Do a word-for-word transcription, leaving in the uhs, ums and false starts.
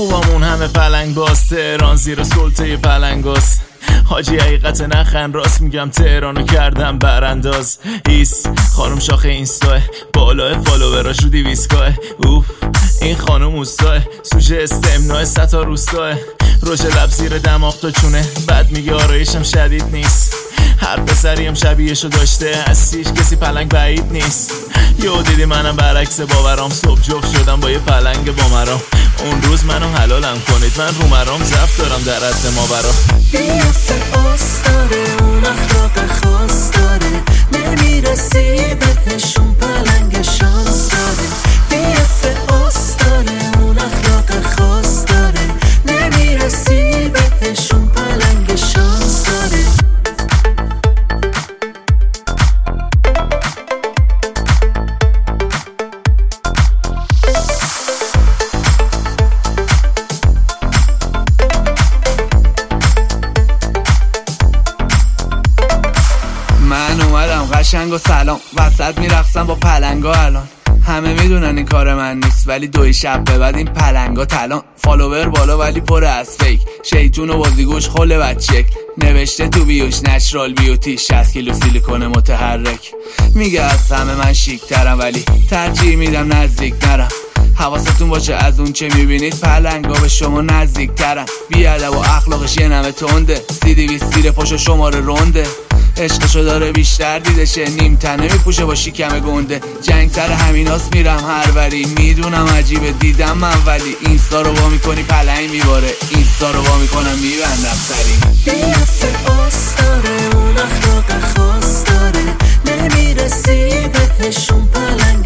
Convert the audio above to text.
خوبمون همه پلنگ باز، تهران زیر سلطه پلنگاست. حاجی حقیقت نخن راست میگم، تهرانو کردم برانداز. ایس خانم شاخه اینستاه، بالای فالووراش رو دیویسکاه. اوف این خانم اوستاه، سوژه استمناه ستا روستاه. روش لب زیر دماغ تا چونه، بعد میگه آرایشم شدید نیست. هر پسریم شبیهشو داشته، هستیش کسی پلنگ بعید نیست. یو دیدی منم برعکس باورام، صبح جفت شدم با یه پلنگ با مرام. اون روز منو حلالم کنید، من رو مرام زفت دارم در حد ماورا. بیافه آس داره، اون اخلاق خاص داره، نمیرسی بهشون پلنگ شانس داره. بیافه آس داره، اون اخلاق خاص داره، نمیرسی بهشون پلنگ شانس داره. من اومدم قشنگ و سلام، وسط میرقصم با پلنگا الان. همه میدونن این کار من نیست، ولی دوی شب به بعد این پلنگا تلان. فالوور بالا ولی پر از فیک، شیطون و بازیگوش خل بچک. نوشته تو بیوش نچرال بیوتی، شصت کیلو سیلیکون متحرک. میگه از همه من شیک ترم، ولی ترجیح میدم نزدیک نرم. حواستون باشه از اون چه میبینید، پلنگا به شما نزدیک ترن. بیادب و اخلاقش یه نمه تنده، سی دیویست زیر پاشو شماره رونده. عشقشو داره بیشتر دیدشه، نیم تنه میپوشه با شیکم گنده. جنگ سر همیناست میرم هر وری، میدونم عجیبه دیدم من، ولی اینستا رو وا میکنی پلنگ میباره. اینستا رو وا میکنم میبندم سری. بیافه آس داره، اون اخلاق خاص داره، نمیرسی بهشون پلنگ